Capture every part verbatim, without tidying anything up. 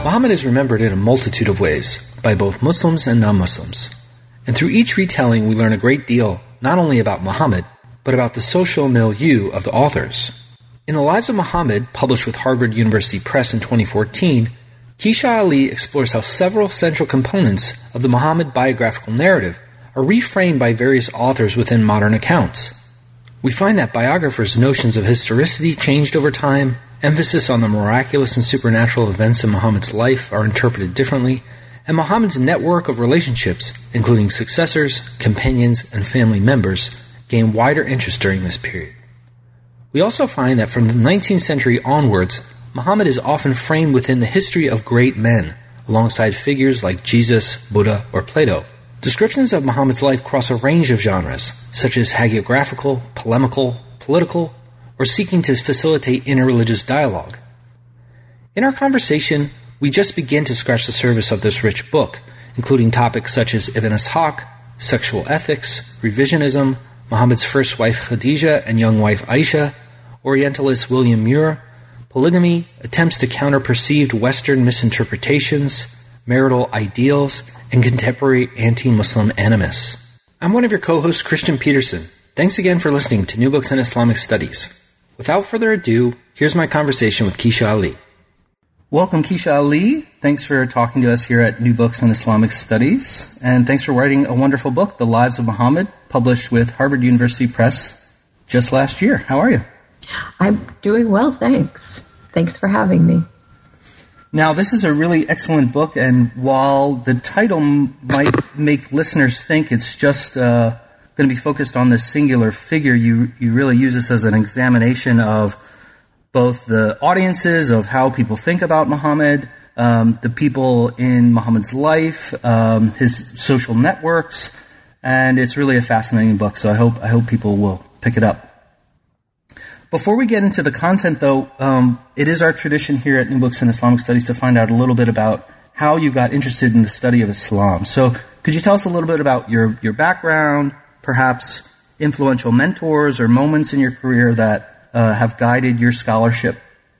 Muhammad is remembered in a multitude of ways, by both Muslims and non-Muslims. And through each retelling, we learn a great deal, not only about Muhammad, but about the social milieu of the authors. In The Lives of Muhammad, published with Harvard University Press in twenty fourteen, Keisha Ali explores how several central components of the Muhammad biographical narrative are reframed by various authors within modern accounts. We find that biographers' notions of historicity changed over time, emphasis on the miraculous and supernatural events in Muhammad's life are interpreted differently, and Muhammad's network of relationships, including successors, companions, and family members, gain wider interest during this period. We also find that from the nineteenth century onwards, Muhammad is often framed within the history of great men, alongside figures like Jesus, Buddha, or Plato. Descriptions of Muhammad's life cross a range of genres, such as hagiographical, polemical, political, or seeking to facilitate interreligious dialogue. In our conversation, we just begin to scratch the surface of this rich book, including topics such as Ibn Ishaq, sexual ethics, revisionism, Muhammad's first wife Khadija and young wife Aisha, Orientalist William Muir, polygamy, attempts to counter perceived Western misinterpretations, marital ideals, and contemporary anti-Muslim animus. I'm one of your co-hosts, Christian Peterson. Thanks again for listening to New Books in Islamic Studies. Without further ado, here's my conversation with Keisha Ali. Welcome, Keisha Ali. Thanks for talking to us here at New Books in Islamic Studies. And thanks for writing a wonderful book, The Lives of Muhammad, published with Harvard University Press just last year. How are you? I'm doing well, thanks. Thanks for having me. Now, this is a really excellent book, and while the title might make listeners think it's just uh, going to be focused on this singular figure, you, you really use this as an examination of both the audiences, of how people think about Muhammad, um, the people in Muhammad's life, um, his social networks, and it's really a fascinating book, so I hope I hope people will pick it up. Before we get into the content, though, um, it is our tradition here at New Books in Islamic Studies to find out a little bit about how you got interested in the study of Islam. So could you tell us a little bit about your, your background, perhaps influential mentors or moments in your career that uh, have guided your scholarship?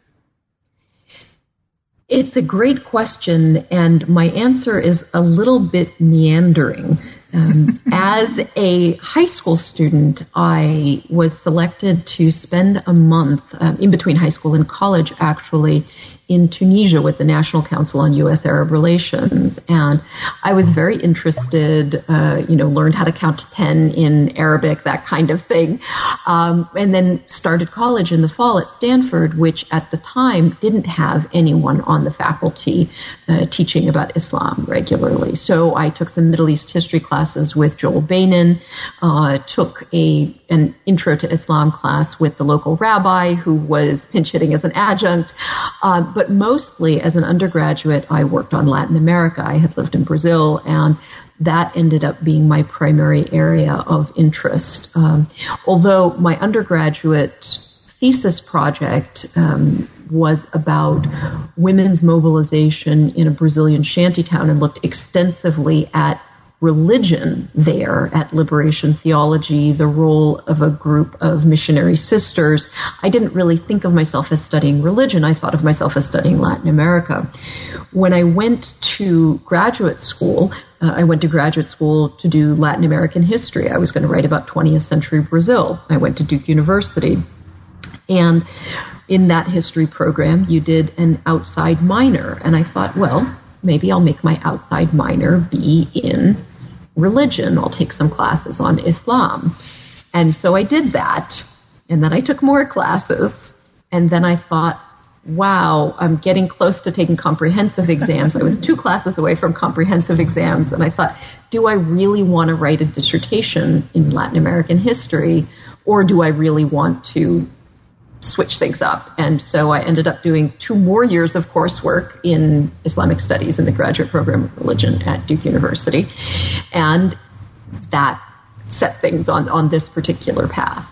It's a great question, and my answer is a little bit meandering. Um, as a high school student, I was selected to spend a month um, in between high school and college, actually, in Tunisia with the National Council on U S Arab Relations. And I was very interested, uh, you know, learned how to count to ten in Arabic, that kind of thing. Um, and then started college in the fall at Stanford, which at the time didn't have anyone on the faculty uh, teaching about Islam regularly. So I took some Middle East history classes with Joel Bainan, uh, took a an intro to Islam class with the local rabbi who was pinch hitting as an adjunct. Uh, but mostly as an undergraduate, I worked on Latin America. I had lived in Brazil, and that ended up being my primary area of interest. Um, although my undergraduate thesis project um, was about women's mobilization in a Brazilian shantytown and looked extensively at religion there, at liberation theology, the role of a group of missionary sisters. I didn't really think of myself as studying religion. I thought of myself as studying Latin America. When I went to graduate school, uh, I went to graduate school to do Latin American history. I was going to write about twentieth century Brazil. I went to Duke University. And in that history program, you did an outside minor. And I thought, well, maybe I'll make my outside minor be in religion. I'll take some classes on Islam. And so I did that. And then I took more classes. And then I thought, wow, I'm getting close to taking comprehensive exams. I was two classes away from comprehensive exams. And I thought, do I really want to write a dissertation in Latin American history? Or do I really want to switch things up? And so I ended up doing two more years of coursework in Islamic studies in the graduate program of religion at Duke University. And that set things on, on this particular path.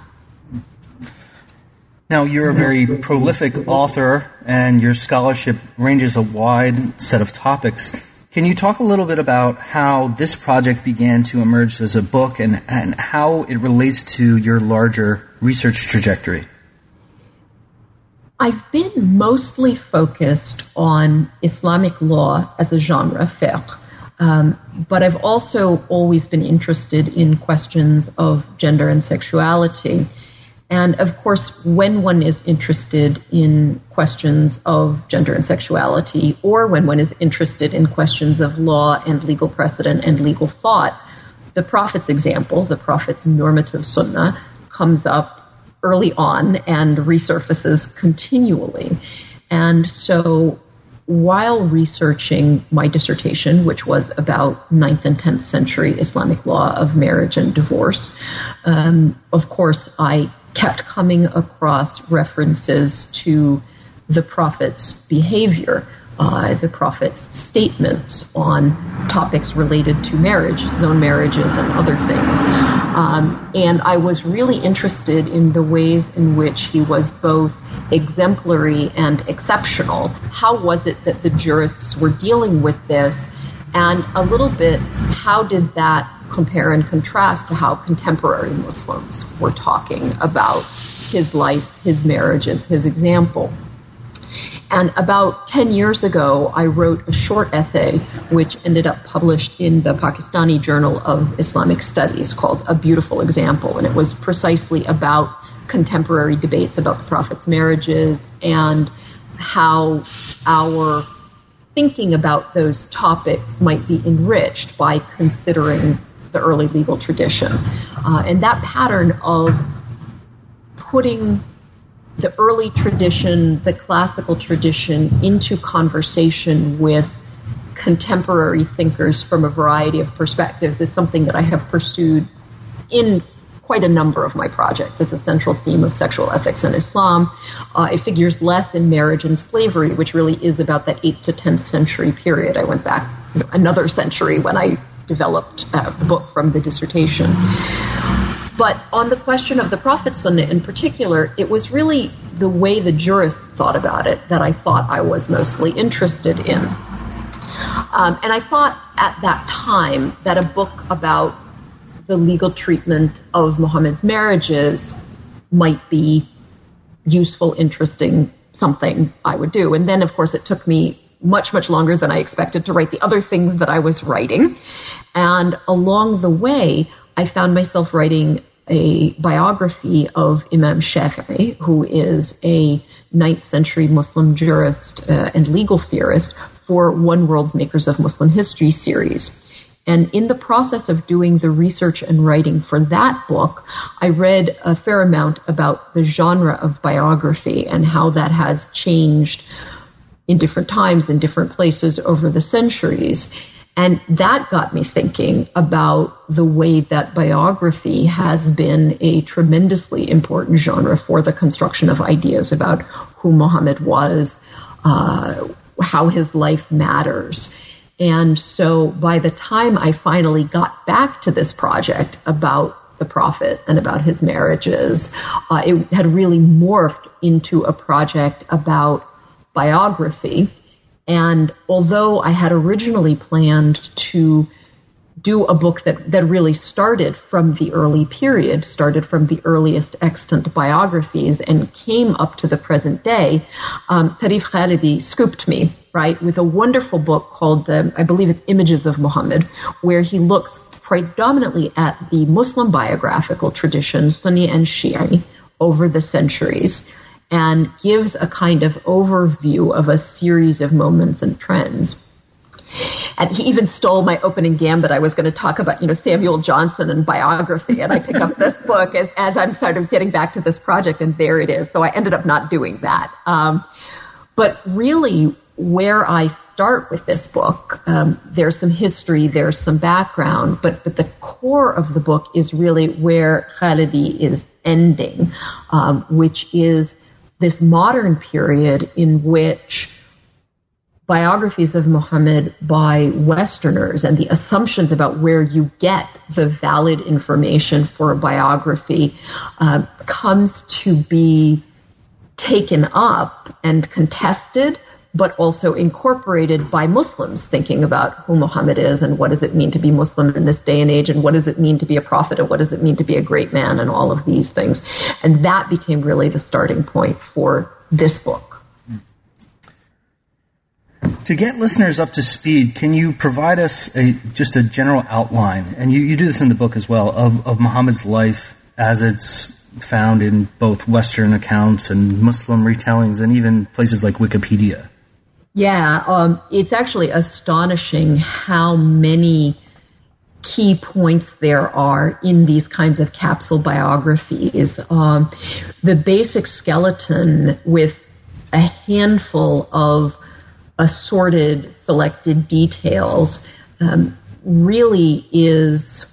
Now, you're a very prolific author, and your scholarship ranges a wide set of topics. Can you talk a little bit about how this project began to emerge as a book and, and how it relates to your larger research trajectory? I've been mostly focused on Islamic law as a genre, fiqh, um, but I've also always been interested in questions of gender and sexuality. And of course, when one is interested in questions of gender and sexuality, or when one is interested in questions of law and legal precedent and legal thought, the Prophet's example, the Prophet's normative sunnah, comes up early on and resurfaces continually. And so while researching my dissertation, which was about ninth and tenth century Islamic law of marriage and divorce, um, of course, I kept coming across references to the Prophet's behavior, uh, the Prophet's statements on topics related to marriage, his own marriages and other things. Um, and I was really interested in the ways in which he was both exemplary and exceptional. How was it that the jurists were dealing with this? And a little bit, how did that compare and contrast to how contemporary Muslims were talking about his life, his marriages, his example? And about ten years ago, I wrote a short essay which ended up published in the Pakistani Journal of Islamic Studies called A Beautiful Example. And it was precisely about contemporary debates about the Prophet's marriages and how our thinking about those topics might be enriched by considering the early legal tradition. Uh, and that pattern of putting the early tradition, the classical tradition, into conversation with contemporary thinkers from a variety of perspectives is something that I have pursued in quite a number of my projects. It's a central theme of sexual ethics in Islam. Uh, it figures less in marriage and slavery, which really is about that eighth to tenth century period. I went back you know, another century when I developed uh, the book from the dissertation. But on the question of the Prophet's Sunnah in particular, it was really the way the jurists thought about it that I thought I was mostly interested in. Um, and I thought at that time that a book about the legal treatment of Muhammad's marriages might be useful, interesting, something I would do. And then, of course, it took me much, much longer than I expected to write the other things that I was writing. And along the way, I found myself writing a biography of Imam Shafi'i, who is a ninth century Muslim jurist uh, and legal theorist for One World's Makers of Muslim History series. And in the process of doing the research and writing for that book, I read a fair amount about the genre of biography and how that has changed in different times, in different places over the centuries. And that got me thinking about the way that biography has been a tremendously important genre for the construction of ideas about who Muhammad was, uh, how his life matters. And so by the time I finally got back to this project about the Prophet and about his marriages, uh, it had really morphed into a project about biography. And although I had originally planned to do a book that, that really started from the early period, started from the earliest extant biographies and came up to the present day, um, Tarif Khalidi scooped me, right, with a wonderful book called, um, I believe it's Images of Muhammad, where he looks predominantly at the Muslim biographical tradition, Sunni and Shi'i, over the centuries, and gives a kind of overview of a series of moments and trends. And he even stole my opening gambit. I was going to talk about, you know, Samuel Johnson and biography, and I pick up this book as, as I'm sort of getting back to this project, and there it is. So I ended up not doing that. Um, but really, where I start with this book, um, there's some history, there's some background, but, but the core of the book is really where Khalidi is ending, um, which is this modern period in which biographies of Muhammad by Westerners and the assumptions about where you get the valid information for a biography uh, comes to be taken up and contested, but also incorporated by Muslims thinking about who Muhammad is and what does it mean to be Muslim in this day and age, and what does it mean to be a prophet, and what does it mean to be a great man, and all of these things. And that became really the starting point for this book. To get listeners up to speed, can you provide us a just a general outline, and you, you do this in the book as well, of, of Muhammad's life as it's found in both Western accounts and Muslim retellings and even places like Wikipedia? Yeah, um, it's actually astonishing how many key points there are in these kinds of capsule biographies. Um, the basic skeleton with a handful of assorted, selected details um, really is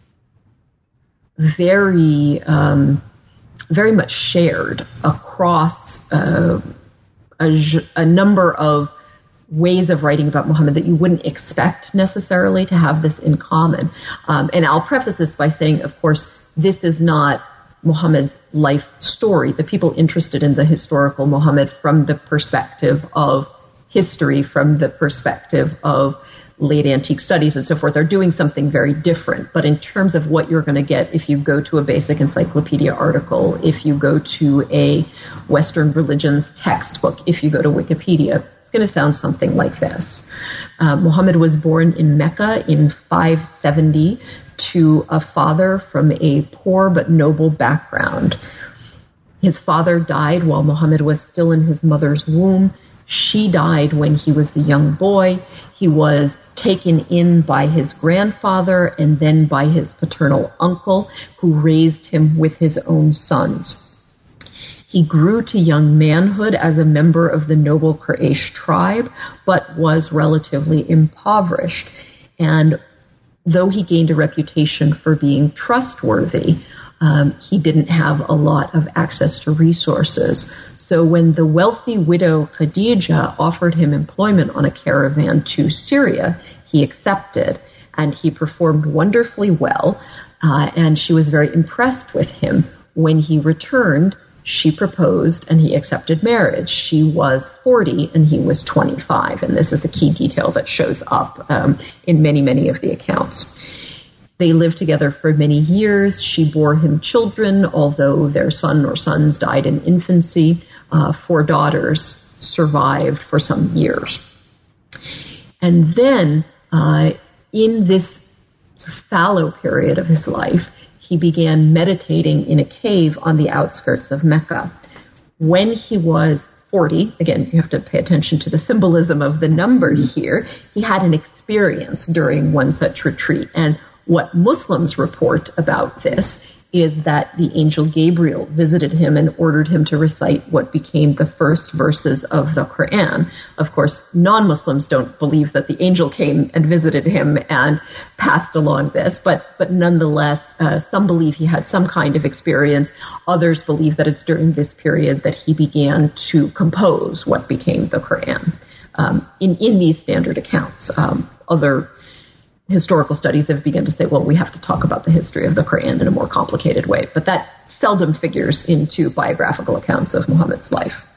very, um, very much shared across uh, a, a number of ways of writing about Muhammad that you wouldn't expect necessarily to have this in common. Um, and I'll preface this by saying, of course, this is not Muhammad's life story. The people interested in the historical Muhammad from the perspective of history, from the perspective of late antique studies and so forth, are doing something very different. But in terms of what you're going to get if you go to a basic encyclopedia article, if you go to a Western religions textbook, if you go to Wikipedia, it's going to sound something like this. Uh, Muhammad was born in Mecca in five seventy to a father from a poor but noble background. His father died while Muhammad was still in his mother's womb. She died when he was a young boy. He was taken in by his grandfather and then by his paternal uncle, who raised him with his own sons. He grew to young manhood as a member of the noble Quraysh tribe, but was relatively impoverished. And though he gained a reputation for being trustworthy, um, he didn't have a lot of access to resources. So when the wealthy widow Khadija offered him employment on a caravan to Syria, he accepted, and he performed wonderfully well, uh, and she was very impressed with him. When he returned, she proposed, and he accepted marriage. She was forty, and he was twenty-five, and this is a key detail that shows up um, in many, many of the accounts. They lived together for many years. She bore him children, although their son or sons died in infancy. Uh, four daughters survived for some years. And then, uh, in this fallow period of his life, he began meditating in a cave on the outskirts of Mecca. When he was forty, again, you have to pay attention to the symbolism of the number here, he had an experience during one such retreat. And what Muslims report about this is that the angel Gabriel visited him and ordered him to recite what became the first verses of the Quran. Of course, non-Muslims don't believe that the angel came and visited him and passed along this, but but nonetheless, uh, some believe he had some kind of experience. Others believe that it's during this period that he began to compose what became the Quran. Um, in, in these standard accounts, um, other historical studies have begun to say, well, we have to talk about the history of the Quran in a more complicated way. But that seldom figures into biographical accounts of Muhammad's life.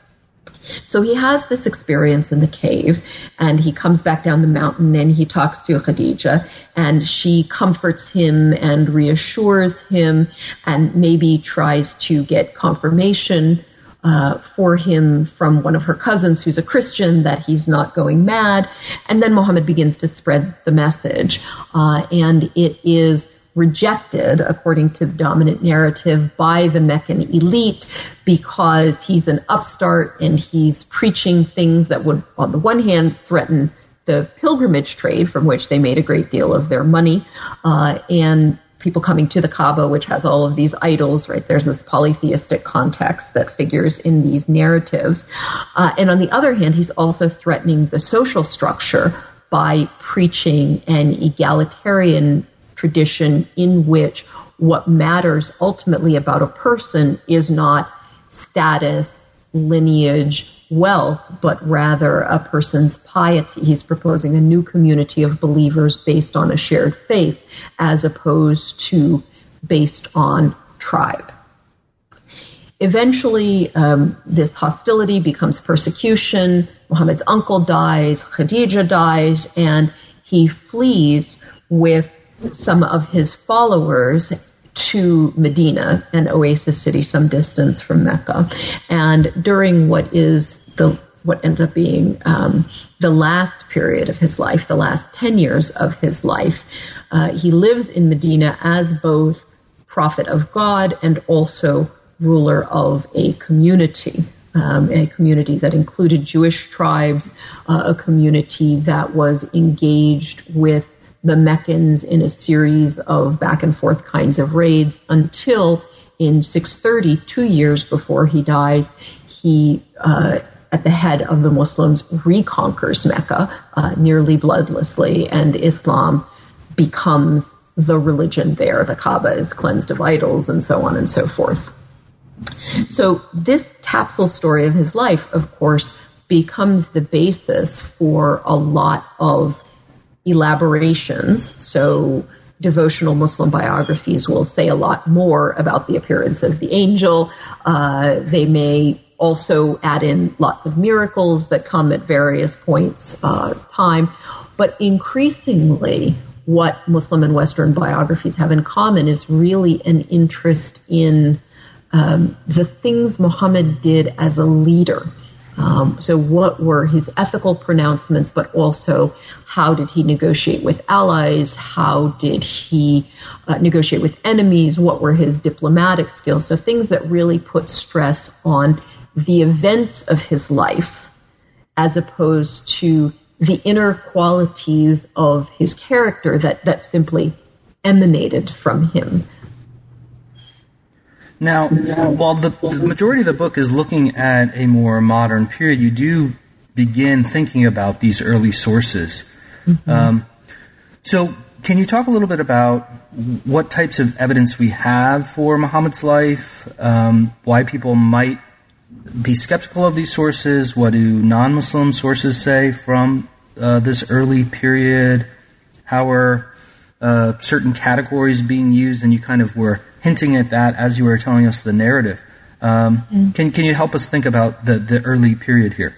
So he has this experience in the cave, and he comes back down the mountain, and he talks to Khadija, and she comforts him and reassures him and maybe tries to get confirmation Uh, for him from one of her cousins who's a Christian that he's not going mad. And then Muhammad begins to spread the message. Uh, and it is rejected, according to the dominant narrative, by the Meccan elite because he's an upstart and he's preaching things that would, on the one hand, threaten the pilgrimage trade from which they made a great deal of their money, uh, and people coming to the Kaaba, which has all of these idols, right? There's this polytheistic context that figures in these narratives. Uh, and on the other hand, he's also threatening the social structure by preaching an egalitarian tradition in which what matters ultimately about a person is not status, lineage, wealth, but rather a person's piety. He's proposing a new community of believers based on a shared faith as opposed to based on tribe. Eventually, um, this hostility becomes persecution. Muhammad's uncle dies, Khadija dies, and he flees with some of his followers to Medina, an oasis city some distance from Mecca. And during what is the what ended up being um, the last period of his life, the last ten years of his life, uh, he lives in Medina as both prophet of God and also ruler of a community, um, a community that included Jewish tribes, uh, a community that was engaged with the Meccans in a series of back and forth kinds of raids until in six thirty, two years before he died, he, uh, at the head of the Muslims, reconquers Mecca uh, nearly bloodlessly, and Islam becomes the religion there. The Kaaba is cleansed of idols and so on and so forth. So this capsule story of his life, of course, becomes the basis for a lot of elaborations. So devotional Muslim biographies will say a lot more about the appearance of the angel. Uh, they may also add in lots of miracles that come at various points uh, time. But increasingly, what Muslim and Western biographies have in common is really an interest in um, the things Muhammad did as a leader. Um, so what were his ethical pronouncements, but also how did he negotiate with allies? How did he uh, negotiate with enemies? What were his diplomatic skills? So things that really put stress on the events of his life as opposed to the inner qualities of his character that, that simply emanated from him. Now, while the, the majority of the book is looking at a more modern period, you do begin thinking about these early sources. Mm-hmm. Um, so can you talk a little bit about what types of evidence we have for Muhammad's life, um, why people might be skeptical of these sources, what do non-Muslim sources say from uh, this early period, how are uh, certain categories being used, and you kind of were hinting at that as you were telling us the narrative. Um, mm-hmm. Can can you help us think about the, the early period here?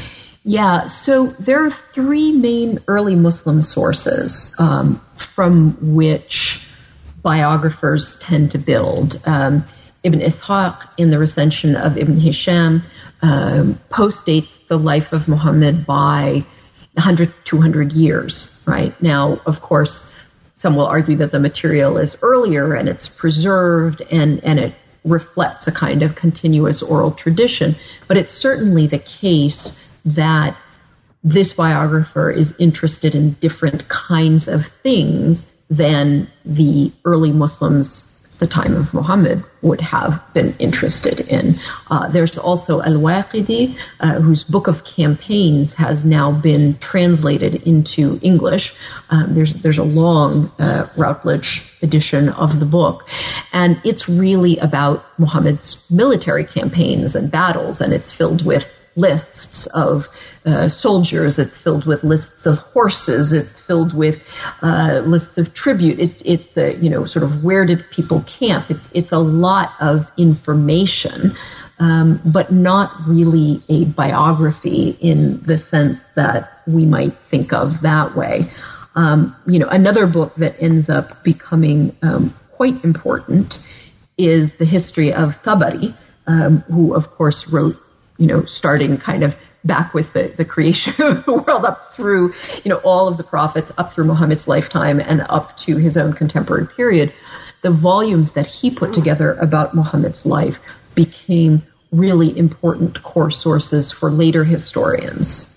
Yeah, so there are three main early Muslim sources um, from which biographers tend to build. Um, Ibn Ishaq, in the recension of Ibn Hisham, um, postdates the life of Muhammad by one hundred, two hundred years, right? Now, of course, some will argue that the material is earlier and it's preserved and, and it reflects a kind of continuous oral tradition, but it's certainly the case that this biographer is interested in different kinds of things than the early Muslims the time of Muhammad would have been interested in. Uh, there's also Al-Waqidi, uh, whose book of campaigns has now been translated into English. Um, there's there's a long uh, Routledge edition of the book, and it's really about Muhammad's military campaigns and battles, and it's filled with lists of uh, soldiers, it's filled with lists of horses, it's filled with uh, lists of tribute, it's it's uh, you know sort of where did people camp, it's it's a lot of information, um, but not really a biography in the sense that we might think of that way. Um, you know, another book that ends up becoming um, quite important is the history of Tabari, um, who of course wrote, you know, starting kind of back with the, the creation of the world up through, you know, all of the prophets, up through Muhammad's lifetime and up to his own contemporary period. The volumes that he put together about Muhammad's life became really important core sources for later historians.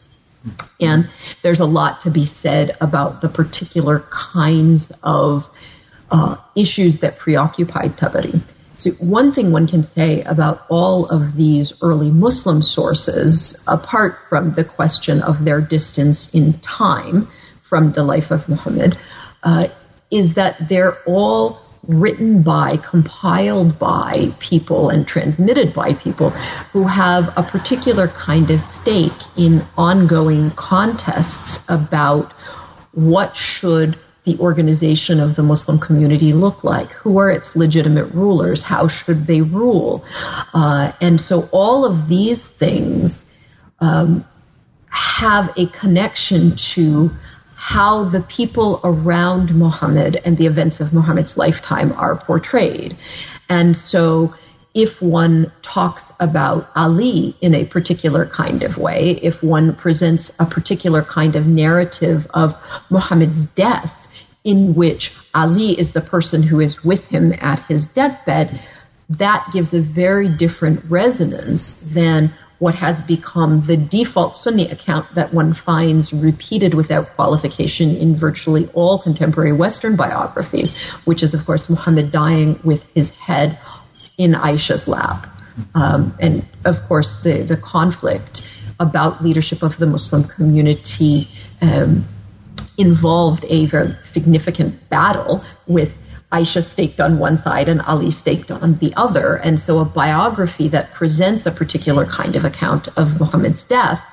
And there's a lot to be said about the particular kinds of uh, issues that preoccupied Tabari. So one thing one can say about all of these early Muslim sources, apart from the question of their distance in time from the life of Muhammad, uh, is that they're all written by, compiled by people and transmitted by people who have a particular kind of stake in ongoing contests about what should the organization of the Muslim community look like? Who are its legitimate rulers? How should they rule? Uh, and so all of these things um, have a connection to how the people around Muhammad and the events of Muhammad's lifetime are portrayed. And so if one talks about Ali in a particular kind of way, if one presents a particular kind of narrative of Muhammad's death, in which Ali is the person who is with him at his deathbed, that gives a very different resonance than what has become the default Sunni account that one finds repeated without qualification in virtually all contemporary Western biographies, which is, of course, Muhammad dying with his head in Aisha's lap. Um, and, of course, the, the conflict about leadership of the Muslim community um, involved a very significant battle with Aisha staked on one side and Ali staked on the other. And so a biography that presents a particular kind of account of Muhammad's death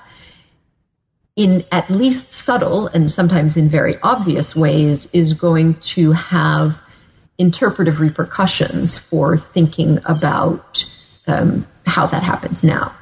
in at least subtle and sometimes in very obvious ways is going to have interpretive repercussions for thinking about um, how that happens now.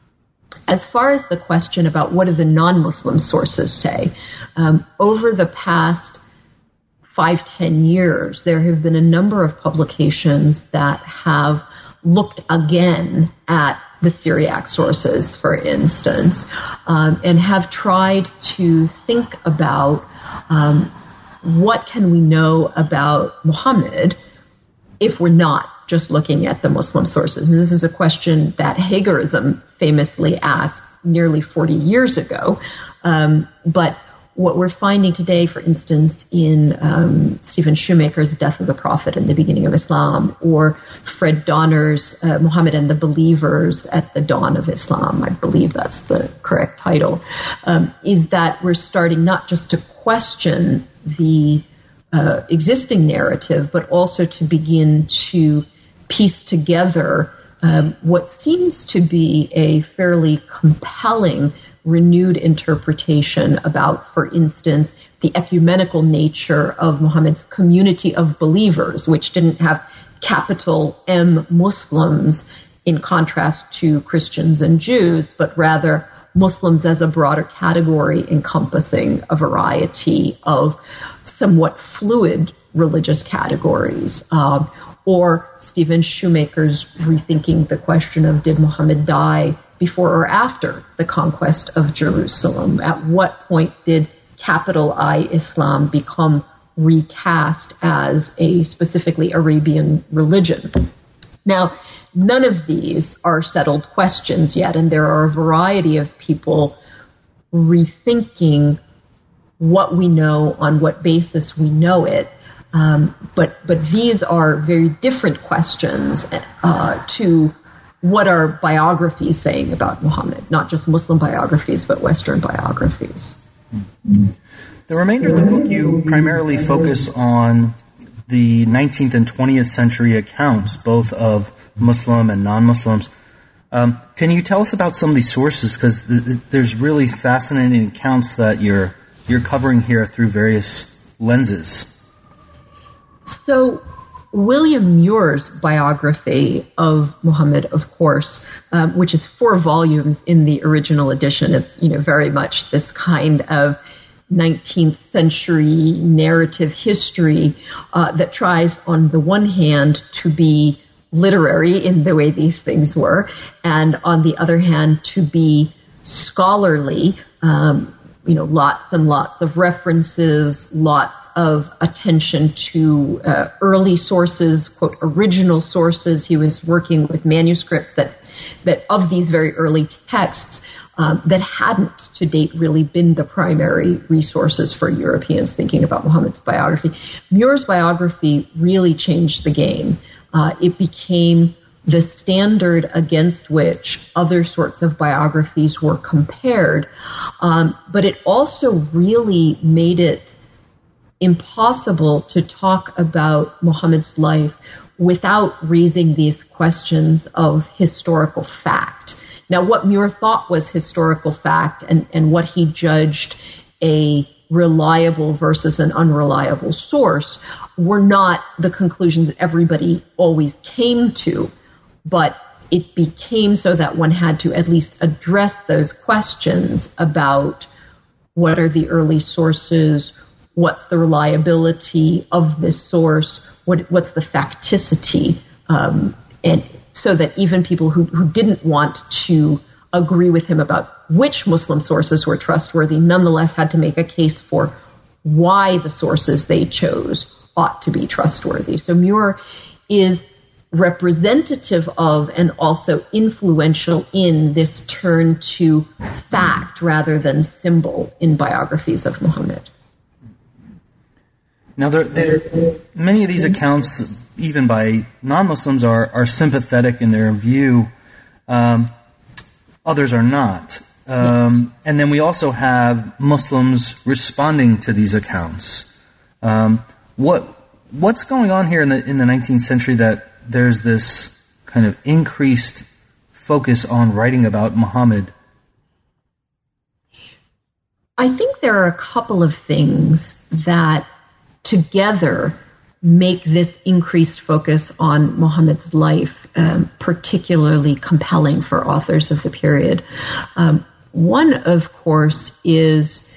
As far as the question about what do the non-Muslim sources say, um, over the past five, ten years, there have been a number of publications that have looked again at the Syriac sources, for instance, um, and have tried to think about um, what can we know about Muhammad if we're not just looking at the Muslim sources. And this is a question that Hagerism famously asked nearly forty years ago, um, but what we're finding today, for instance, in um, Stephen Shoemaker's Death of the Prophet and the Beginning of Islam, or Fred Donner's uh, Muhammad and the Believers at the Dawn of Islam, I believe that's the correct title, um, is that we're starting not just to question the uh, existing narrative, but also to begin to piece together um, what seems to be a fairly compelling renewed interpretation about, for instance, the ecumenical nature of Muhammad's community of believers, which didn't have capital M Muslims in contrast to Christians and Jews, but rather Muslims as a broader category encompassing a variety of somewhat fluid religious categories. Um, or Stephen Shoemaker's rethinking the question of, did Muhammad die before or after the conquest of Jerusalem? At what point did capital I Islam become recast as a specifically Arabian religion? Now, none of these are settled questions yet, and there are a variety of people rethinking what we know, on what basis we know it. Um, but but these are very different questions uh, to what are biographies saying about Muhammad, not just Muslim biographies, but Western biographies. The remainder of the book, you primarily focus on the nineteenth and twentieth century accounts, both of Muslim and non-Muslims. Um, can you tell us about some of these sources? Because th- there's really fascinating accounts that you're you're covering here through various lenses. So William Muir's biography of Muhammad, of course, um, which is four volumes in the original edition, it's, you know, very much this kind of nineteenth century narrative history uh, that tries, on the one hand, to be literary in the way these things were, and on the other hand, to be scholarly. Um, you know, lots and lots of references, lots of attention to uh, early sources, quote, original sources. He was working with manuscripts that, that of these very early texts um, that hadn't to date really been the primary resources for Europeans thinking about Muhammad's biography. Muir's biography really changed the game. Uh, it became the standard against which other sorts of biographies were compared. Um, but it also really made it impossible to talk about Muhammad's life without raising these questions of historical fact. Now, what Muir thought was historical fact and, and what he judged a reliable versus an unreliable source were not the conclusions that everybody always came to. But it became so that one had to at least address those questions about what are the early sources, what's the reliability of this source, what, what's the facticity, um, and so that even people who, who didn't want to agree with him about which Muslim sources were trustworthy nonetheless had to make a case for why the sources they chose ought to be trustworthy. So Muir is representative of and also influential in this turn to fact rather than symbol in biographies of Muhammad. Now, there, there, many of these accounts, even by non-Muslims, are, are sympathetic in their view. Um, others are not. Um, and then we also have Muslims responding to these accounts. Um, what what's going on here in the in the nineteenth century that there's this kind of increased focus on writing about Muhammad? I think there are a couple of things that together make this increased focus on Muhammad's life um, particularly compelling for authors of the period. Um, one, of course, is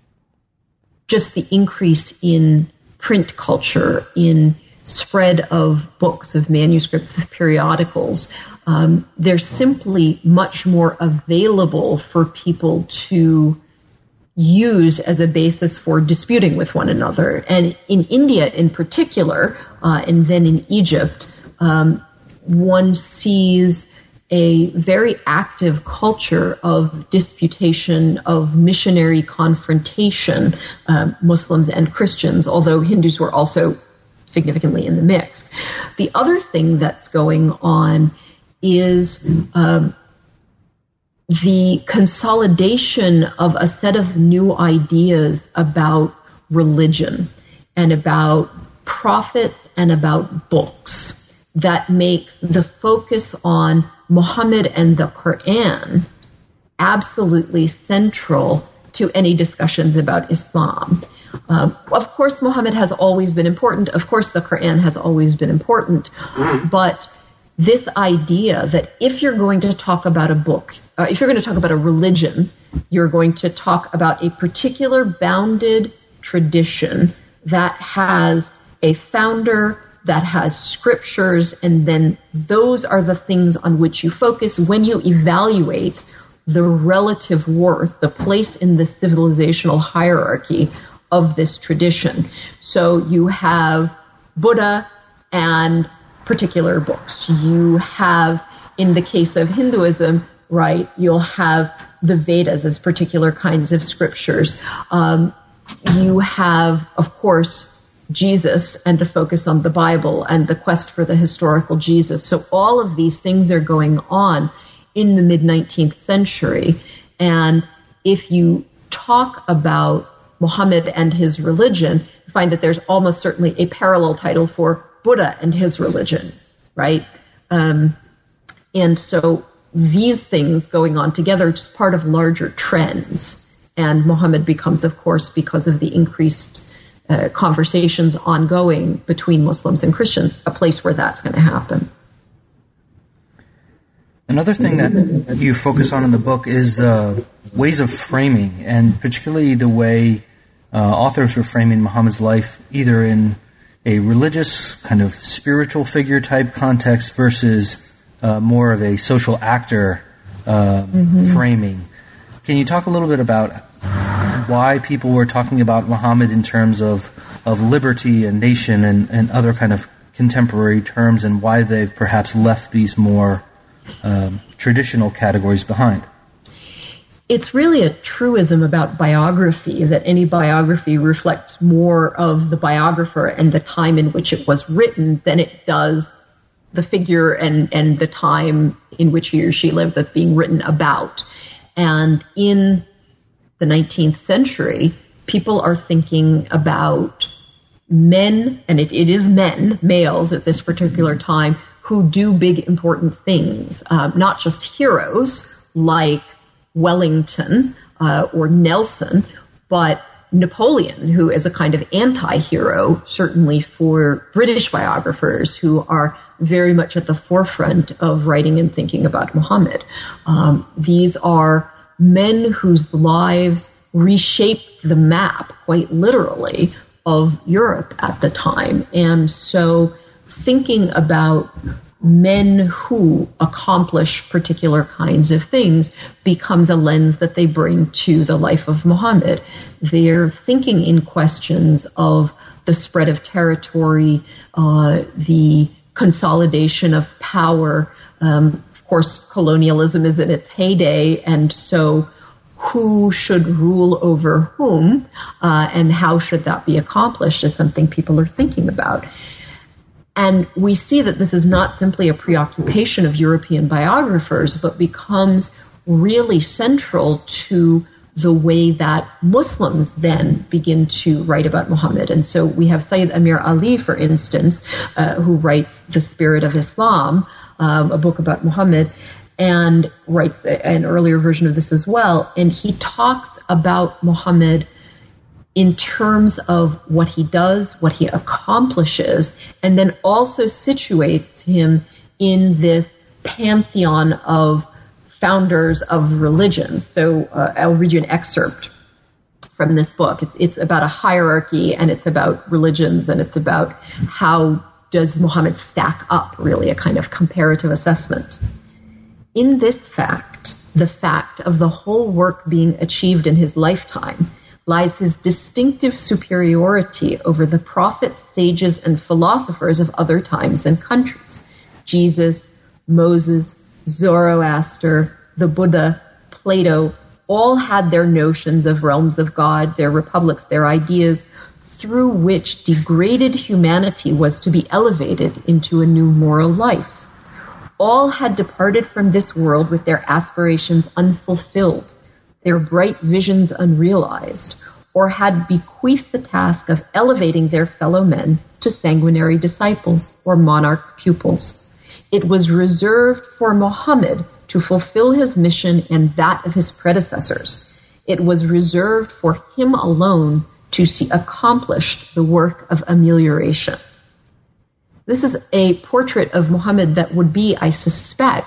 just the increase in print culture, in spread of books, of manuscripts, of periodicals. Um, they're simply much more available for people to use as a basis for disputing with one another. And in India in particular, uh, and then in Egypt, um, one sees a very active culture of disputation, of missionary confrontation, um, Muslims and Christians, although Hindus were also significantly in the mix. The other thing that's going on is um, the consolidation of a set of new ideas about religion and about prophets and about books that makes the focus on Muhammad and the Quran absolutely central to any discussions about Islam. Um, of course, Muhammad has always been important. Of course, the Quran has always been important. But this idea that if you're going to talk about a book, uh, if you're going to talk about a religion, you're going to talk about a particular bounded tradition that has a founder, that has scriptures, and then those are the things on which you focus when you evaluate the relative worth, the place in the civilizational hierarchy of this tradition. So you have Buddha and particular books. You have, in the case of Hinduism, right, you'll have the Vedas as particular kinds of scriptures. Um, you have, of course, Jesus and to focus on the Bible and the quest for the historical Jesus. So all of these things are going on in the mid-nineteenth century. And if you talk about Muhammad and his religion, you find that there's almost certainly a parallel title for Buddha and his religion, right? Um, and so these things going on together are just part of larger trends. And Muhammad becomes, of course, because of the increased uh, conversations ongoing between Muslims and Christians, a place where that's going to happen. Another thing that you focus on in the book is uh, ways of framing, and particularly the way uh, authors were framing Muhammad's life, either in a religious kind of spiritual figure type context versus uh, more of a social actor uh, mm-hmm. framing. Can you talk a little bit about why people were talking about Muhammad in terms of, of liberty and nation and, and other kind of contemporary terms, and why they've perhaps left these more um, traditional categories behind? It's really a truism about biography that any biography reflects more of the biographer and the time in which it was written than it does the figure and, and the time in which he or she lived that's being written about. And in the nineteenth century, people are thinking about men, and it, it is men, males at this particular time, who do big, important things, um, not just heroes like Wellington uh, or Nelson, but Napoleon, who is a kind of anti-hero, certainly for British biographers who are very much at the forefront of writing and thinking about Muhammad. Um, these are men whose lives reshaped the map, quite literally, of Europe at the time. And so thinking about men who accomplish particular kinds of things becomes a lens that they bring to the life of Muhammad. They're thinking in questions of the spread of territory, uh, the consolidation of power. Um, of course, colonialism is in its heyday, and so who should rule over whom, uh, and how should that be accomplished is something people are thinking about. And we see that this is not simply a preoccupation of European biographers, but becomes really central to the way that Muslims then begin to write about Muhammad. And so we have Sayyid Amir Ali, for instance, uh, who writes The Spirit of Islam, um, a book about Muhammad, and writes an earlier version of this as well. And he talks about Muhammad in terms of what he does, what he accomplishes, and then also situates him in this pantheon of founders of religions. So uh, I'll read you an excerpt from this book. It's, it's about a hierarchy, and it's about religions, and it's about how does Muhammad stack up, really, a kind of comparative assessment. In this fact, the fact of the whole work being achieved in his lifetime, lies his distinctive superiority over the prophets, sages, and philosophers of other times and countries. Jesus, Moses, Zoroaster, the Buddha, Plato, all had their notions of realms of God, their republics, their ideas, through which degraded humanity was to be elevated into a new moral life. All had departed from this world with their aspirations unfulfilled, their bright visions unrealized, or had bequeathed the task of elevating their fellow men to sanguinary disciples or monarch pupils. It was reserved for Muhammad to fulfill his mission and that of his predecessors. It was reserved for him alone to see accomplished the work of amelioration. This is a portrait of Muhammad that would be, I suspect,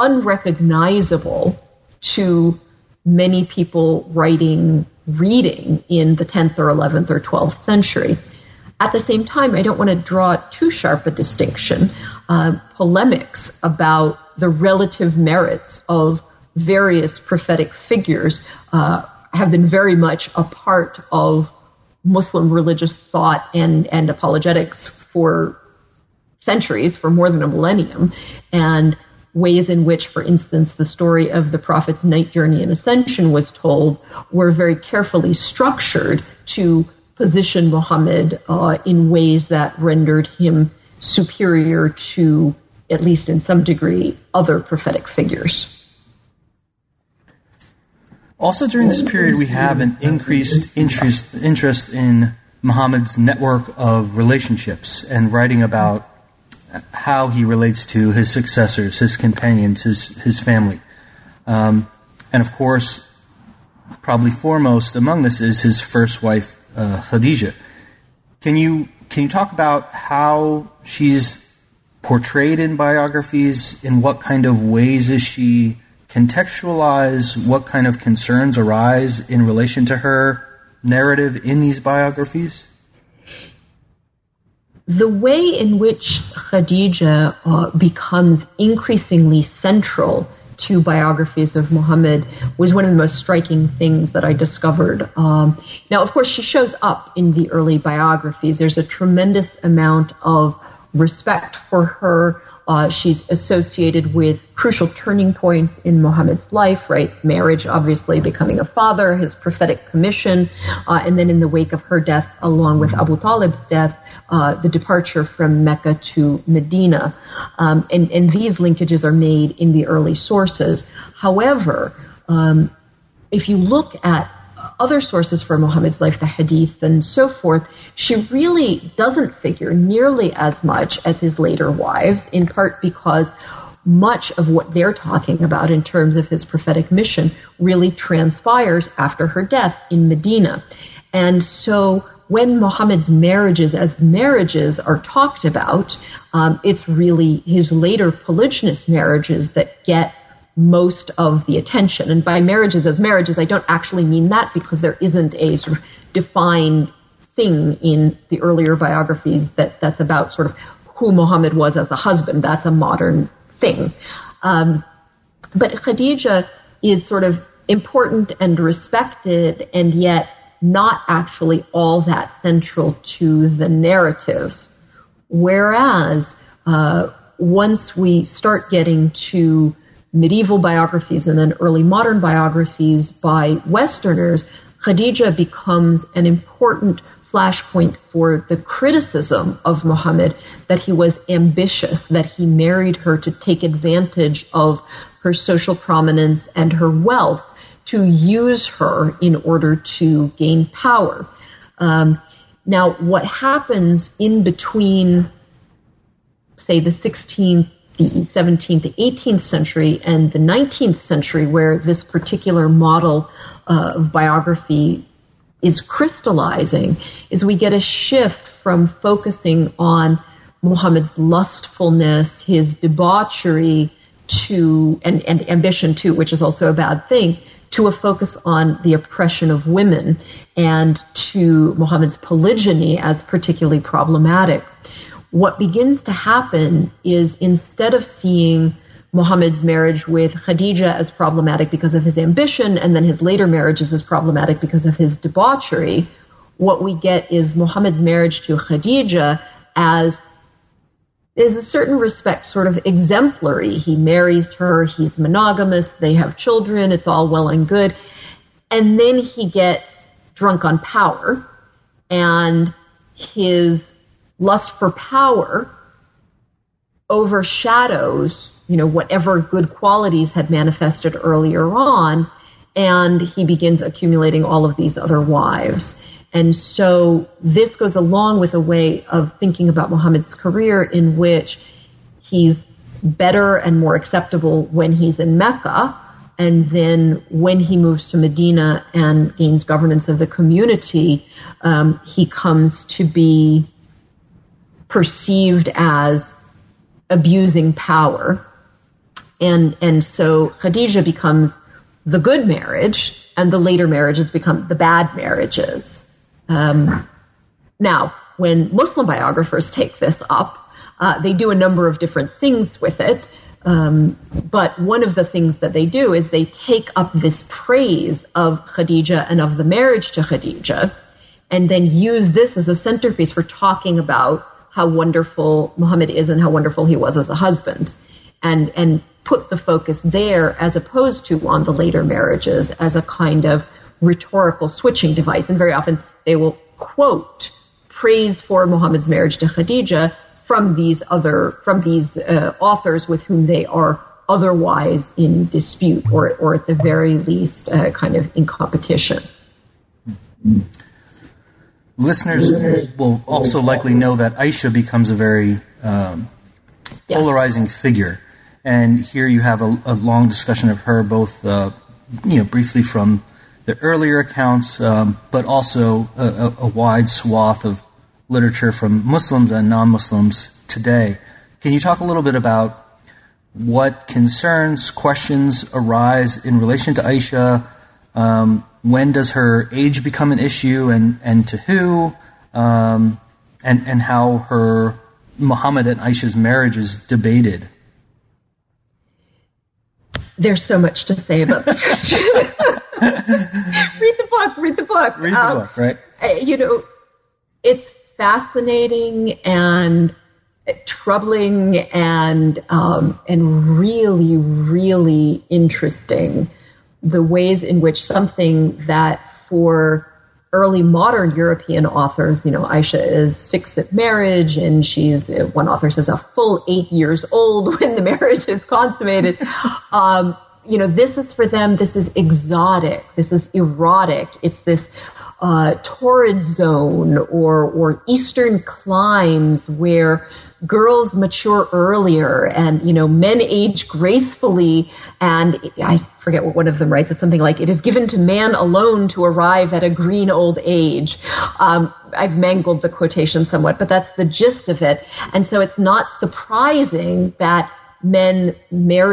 unrecognizable to many people writing, reading in the tenth or eleventh or twelfth century. At the same time, I don't want to draw too sharp a distinction. Uh, polemics about the relative merits of various prophetic figures uh, have been very much a part of Muslim religious thought and, and apologetics for centuries, for more than a millennium, and ways in which, for instance, the story of the Prophet's night journey and ascension was told were very carefully structured to position Muhammad uh, in ways that rendered him superior to, at least in some degree, other prophetic figures. Also during this period, we have an increased interest, interest in Muhammad's network of relationships and writing about how he relates to his successors, his companions, his, his family. Um, and of course, probably foremost among this is his first wife, uh, Khadija. Can you, can you talk about how she's portrayed in biographies? In what kind of ways is she contextualized? What kind of concerns arise in relation to her narrative in these biographies? The way in which Khadija uh, becomes increasingly central to biographies of Muhammad was one of the most striking things that I discovered. Um, now, of course, she shows up in the early biographies. There's a tremendous amount of respect for her. Uh, she's associated with crucial turning points in Muhammad's life, right? Marriage, obviously, becoming a father, his prophetic commission, uh, and then in the wake of her death, along with Abu Talib's death, uh, the departure from Mecca to Medina. Um, and, and these linkages are made in the early sources. However, um, if you look at other sources for Muhammad's life, the hadith and so forth, she really doesn't figure nearly as much as his later wives, in part because much of what they're talking about in terms of his prophetic mission really transpires after her death in Medina. And so when Muhammad's marriages as marriages are talked about, um, it's really his later polygynous marriages that get most of the attention. And by marriages as marriages, I don't actually mean that, because there isn't a sort of defined thing in the earlier biographies that, that's about sort of who Muhammad was as a husband. That's a modern thing. Um, but Khadija is sort of important and respected, and yet not actually all that central to the narrative. Whereas uh, once we start getting to medieval biographies and then early modern biographies by Westerners, Khadija becomes an important flashpoint for the criticism of Muhammad, that he was ambitious, that he married her to take advantage of her social prominence and her wealth, to use her in order to gain power. Um, now, what happens in between, say, the sixteenth, the seventeenth, the eighteenth century and the nineteenth century, where this particular model uh, of biography is crystallizing, is we get a shift from focusing on Muhammad's lustfulness, his debauchery, to and, and ambition too, which is also a bad thing, to a focus on the oppression of women, and to Muhammad's polygyny as particularly problematic. What begins to happen is, instead of seeing Muhammad's marriage with Khadija as problematic because of his ambition, and then his later marriages as problematic because of his debauchery, what we get is Muhammad's marriage to Khadija as, is a certain respect, sort of exemplary. He marries her, he's monogamous, they have children, it's all well and good. And then he gets drunk on power, and his lust for power overshadows, you know, whatever good qualities had manifested earlier on, and he begins accumulating all of these other wives. And so this goes along with a way of thinking about Muhammad's career, in which he's better and more acceptable when he's in Mecca, and then when he moves to Medina and gains governance of the community, um, he comes to be perceived as abusing power. And and so Khadija becomes the good marriage, and the later marriages become the bad marriages. Um, now, when Muslim biographers take this up, uh, they do a number of different things with it. Um, but one of the things that they do is they take up this praise of Khadija and of the marriage to Khadija, and then use this as a centerpiece for talking about how wonderful Muhammad is and how wonderful he was as a husband, and and put the focus there as opposed to on the later marriages as a kind of rhetorical switching device. And very often they will quote praise for Muhammad's marriage to Khadija from these other from these uh, authors with whom they are otherwise in dispute, or or at the very least uh, kind of in competition. Listeners will also likely know that Aisha becomes a very um, yes. polarizing figure, and here you have a, a long discussion of her, both uh, you know briefly from the earlier accounts, um, but also a, a, a wide swath of literature from Muslims and non-Muslims today. Can you talk a little bit about what concerns, questions arise in relation to Aisha? Um, when does her age become an issue, and, and to who? Um, and, and how her Muhammad and Aisha's marriage is debated? There's so much to say about this question. Read the book, read the book. Read the um, book, right? You know, it's fascinating and troubling and um, and really, really interesting, the ways in which something that for early modern European authors, you know, Aisha is six at marriage, and she's, one author says, a full eight years old when the marriage is consummated. Um, you know, this is for them, this is exotic, this is erotic, it's this uh, torrid zone or, or eastern climes where girls mature earlier and, you know, men age gracefully. And I forget what one of them writes. It's something like, it is given to man alone to arrive at a green old age. Um, I've mangled the quotation somewhat, but that's the gist of it. And so it's not surprising that men marry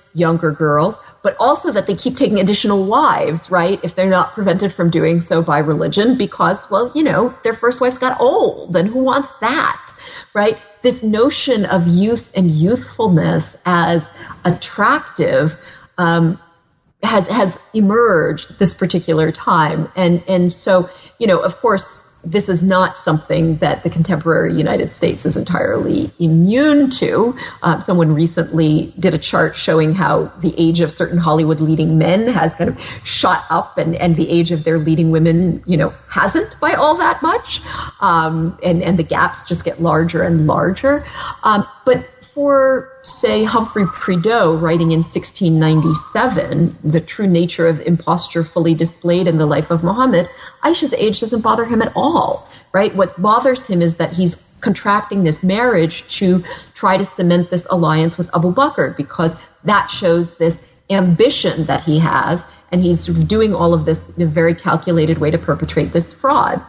younger girls, but also that they keep taking additional wives, right, if they're not prevented from doing so by religion because, well, you know, their first wives got old, and who wants that, right? This notion of youth and youthfulness as attractive um, has has emerged this particular time. And, and so, you know, of course, this is not something that the contemporary United States is entirely immune to. Um, someone recently did a chart showing how the age of certain Hollywood leading men has kind of shot up, and, and the age of their leading women, you know, hasn't by all that much. Um, and, and the gaps just get larger and larger. Um, but for, say, Humphrey Prideaux, writing in sixteen ninety-seven, The True Nature of Imposture Fully Displayed in the Life of Muhammad, Aisha's age doesn't bother him at all, right? What bothers him is that he's contracting this marriage to try to cement this alliance with Abu Bakr, because that shows this ambition that he has, and he's doing all of this in a very calculated way to perpetrate this fraud.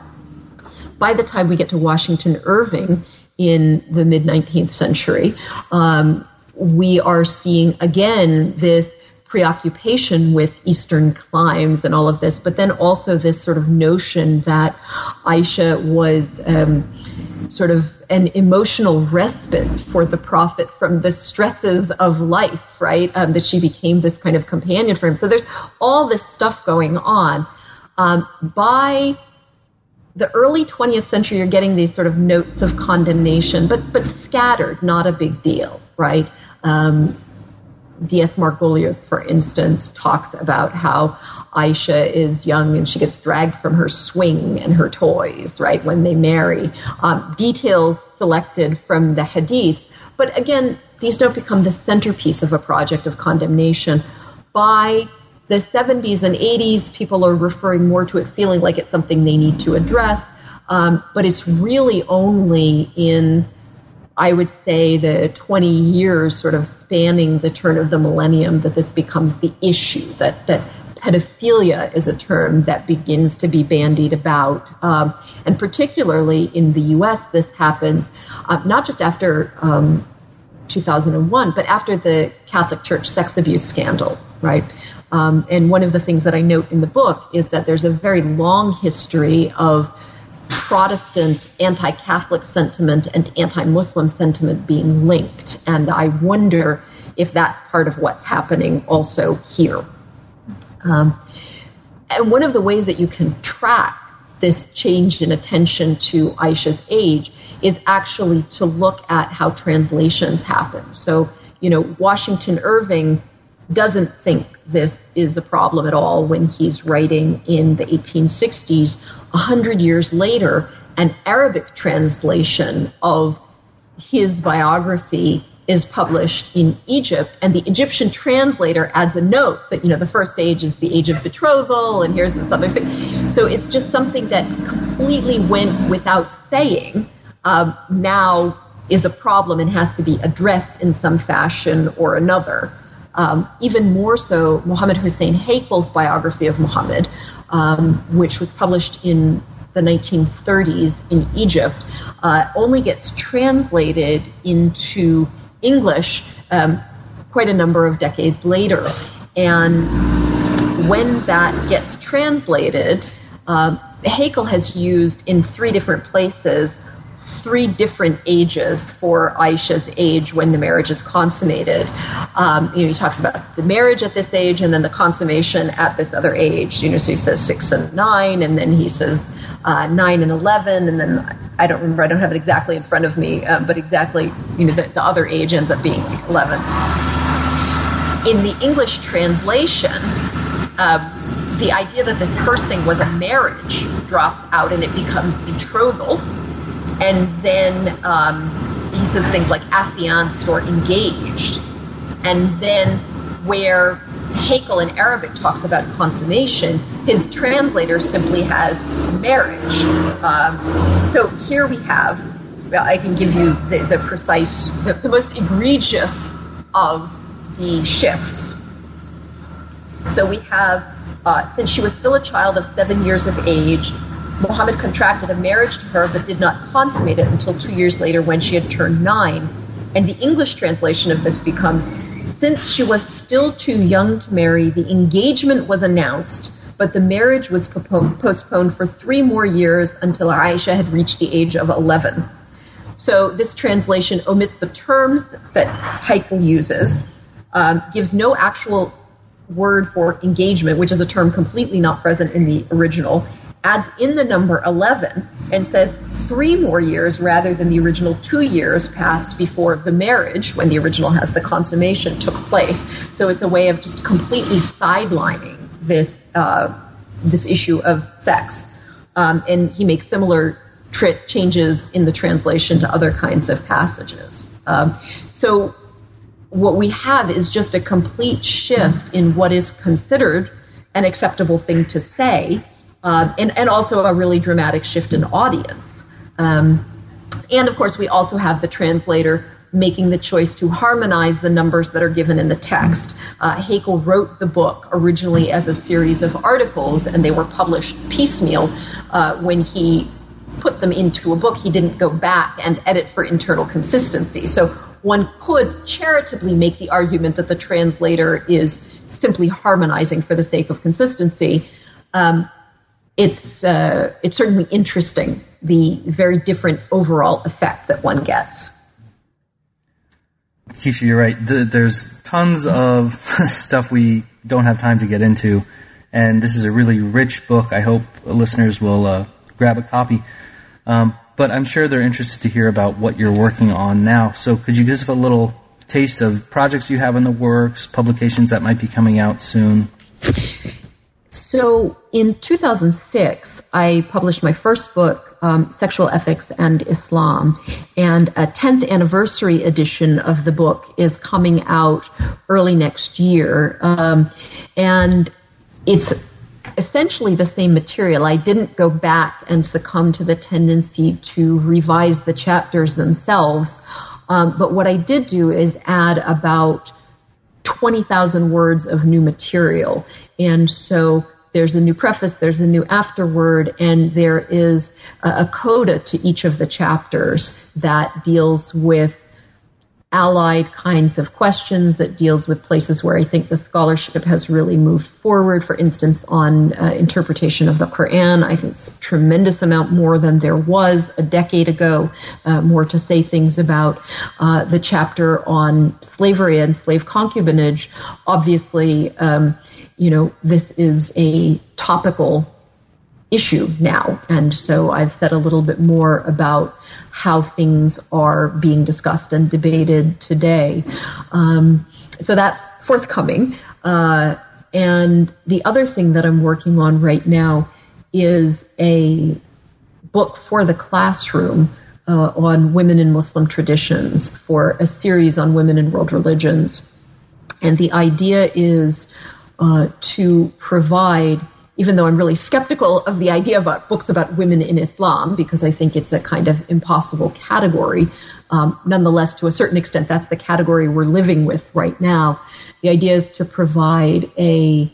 By the time we get to Washington Irving, in the mid-nineteenth century, um, we are seeing, again, this preoccupation with Eastern climes and all of this, but then also this sort of notion that Aisha was um, sort of an emotional respite for the Prophet from the stresses of life, right? Um, that she became this kind of companion for him. So there's all this stuff going on. Um, by the early twentieth century, you're getting these sort of notes of condemnation, but but scattered, not a big deal, right? Um, D S Margoliouth, for instance, talks about how Aisha is young and she gets dragged from her swing and her toys, right, when they marry. Um, details selected from the Hadith. But again, these don't become the centerpiece of a project of condemnation. By the seventies and eighties, people are referring more to it, feeling like it's something they need to address. Um, but it's really only in, I would say, the twenty years sort of spanning the turn of the millennium that this becomes the issue, that, that pedophilia is a term that begins to be bandied about. Um, and particularly in the U S, this happens uh, not just after um, two thousand one, but after the Catholic Church sex abuse scandal, right? Um, and one of the things that I note in the book is that there's a very long history of Protestant anti-Catholic sentiment and anti-Muslim sentiment being linked. And I wonder if that's part of what's happening also here. Um, and one of the ways that you can track this change in attention to Aisha's age is actually to look at how translations happen. So, you know, Washington Irving doesn't think this is a problem at all when he's writing in the eighteen sixties. A hundred years later, an Arabic translation of his biography is published in Egypt, and the Egyptian translator adds a note that, you know, the first age is the age of betrothal, and here's this other thing. So it's just something that completely went without saying, um, now is a problem and has to be addressed in some fashion or another. Um, even more so, Mohammed Hussein Hakel's biography of Muhammad, um, which was published in the nineteen thirties in Egypt, uh, only gets translated into English um, quite a number of decades later. And when that gets translated, um, Hakel has used in three different places three different ages for Aisha's age when the marriage is consummated. Um, you know, he talks about the marriage at this age and then the consummation at this other age. You know, so he says six and nine, and then he says uh, nine and eleven, and then I don't remember. I don't have it exactly in front of me, uh, but exactly, you know, the, the other age ends up being eleven. In the English translation, uh, the idea that this first thing was a marriage drops out, and it becomes betrothal. And then um, he says things like affianced or engaged. And then where Hakel in Arabic talks about consummation, his translator simply has marriage. Um, so here we have, well, I can give you the, the precise, the, the most egregious of the shifts. So we have, uh, since she was still a child of seven years of age, Muhammad contracted a marriage to her but did not consummate it until two years later when she had turned nine. And the English translation of this becomes, Since she was still too young to marry, the engagement was announced, but the marriage was postponed for three more years until Aisha had reached the age of eleven. So this translation omits the terms that Haeckel uses, um, gives no actual word for engagement, which is a term completely not present in the original, adds in the number eleven, and says three more years rather than the original two years passed before the marriage, when the original has the consummation, took place. So it's a way of just completely sidelining this uh, this issue of sex. Um, and he makes similar tri- changes in the translation to other kinds of passages. Um, so what we have is just a complete shift in what is considered an acceptable thing to say, um, and, and also a really dramatic shift in audience. Um, and, of course, we also have the translator making the choice to harmonize the numbers that are given in the text. Uh, Haeckel wrote the book originally as a series of articles, and they were published piecemeal. Uh, when he put them into a book, he didn't go back and edit for internal consistency. So one could charitably make the argument that the translator is simply harmonizing for the sake of consistency. Um, it's uh, it's certainly interesting, the very different overall effect that one gets. Keisha, you're right. The, there's tons of stuff we don't have time to get into, and this is a really rich book. I hope listeners will uh, grab a copy. Um, but I'm sure they're interested to hear about what you're working on now. So could you give us a little taste of projects you have in the works, publications that might be coming out soon? So in two thousand six, I published my first book, um, Sexual Ethics and Islam, and a tenth anniversary edition of the book is coming out early next year. Um, and it's essentially the same material. I didn't go back and succumb to the tendency to revise the chapters themselves. Um, but what I did do is add about twenty thousand words of new material. And so there's a new preface, there's a new afterword, and there is a, a coda to each of the chapters that deals with allied kinds of questions, that deals with places where I think the scholarship has really moved forward. For instance, on uh, interpretation of the Quran, I think it's a tremendous amount more than there was a decade ago, uh, more to say things about uh, the chapter on slavery and slave concubinage. Obviously, um, you know, this is a topical issue now, and so I've said a little bit more about how things are being discussed and debated today. Um, so that's forthcoming. Uh, and the other thing that I'm working on right now is a book for the classroom uh, on women in Muslim traditions, for a series on women in world religions. And the idea is uh, to provide, even though I'm really skeptical of the idea about books about women in Islam, because I think it's a kind of impossible category, um, nonetheless, to a certain extent, that's the category we're living with right now. The idea is to provide a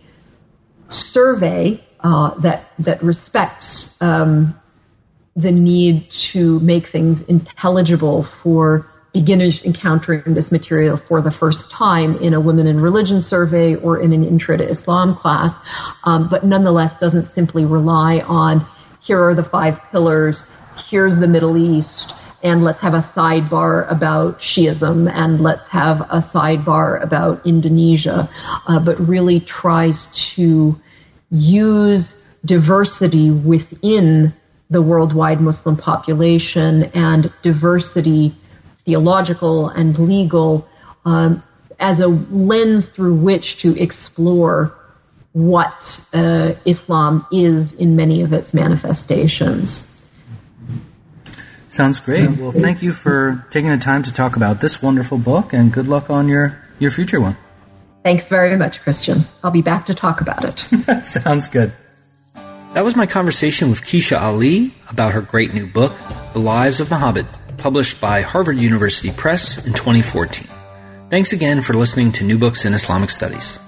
survey uh, that that respects um, the need to make things intelligible for beginners encountering this material for the first time in a women in religion survey or in an intro to Islam class, um, but nonetheless doesn't simply rely on, here are the five pillars, here's the Middle East, and let's have a sidebar about Shiism, and let's have a sidebar about Indonesia, uh, but really tries to use diversity within the worldwide Muslim population and diversity, theological and legal, um, as a lens through which to explore what uh, Islam is in many of its manifestations. Sounds great. Well, thank you for taking the time to talk about this wonderful book, and good luck on your, your future one. Thanks very much, Christian. I'll be back to talk about it. Sounds good. That was my conversation with Keisha Ali about her great new book, The Lives of Muhammad, published by Harvard University Press in twenty fourteen. Thanks again for listening to New Books in Islamic Studies.